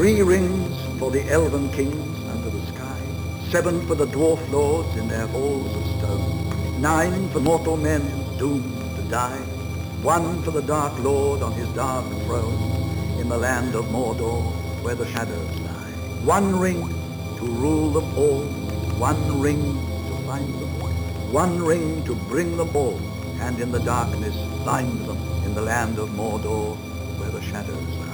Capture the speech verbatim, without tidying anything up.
Three rings for the elven kings under the sky, seven for the dwarf lords in their halls of stone, nine for mortal men doomed to die, one for the Dark Lord on his dark throne in the land of Mordor where the shadows lie. One ring to rule them all, one ring to find them, one ring to bring them all, and in the darkness bind them in the land of Mordor where the shadows lie.